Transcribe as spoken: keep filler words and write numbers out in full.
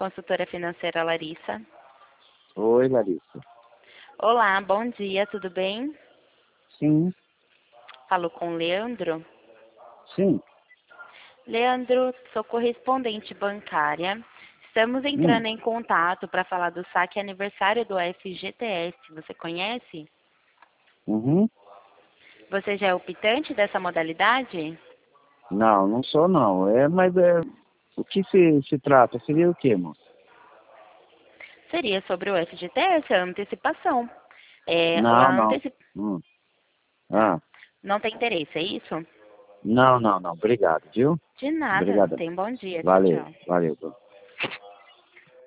consultora financeira Larissa. Oi, Larissa. Olá, bom dia, tudo bem? Sim, Falo com o Leandro. sim. Leandro, sou correspondente bancária. Estamos Hum, entrando em contato para falar do saque aniversário do F G T S. Você conhece? uhum. Você já é optante dessa modalidade? Não, não sou não. É, mas é, o que se, se trata? Seria o quê, moço? Seria sobre o F G T S, a antecipação. É, Não, a não. anteci... Hum. Ah, Não tem interesse, é isso? não, não, não. Obrigado, viu? De nada. Obrigado. Tenha um bom dia. Tchau, Valeu, tchau. valeu.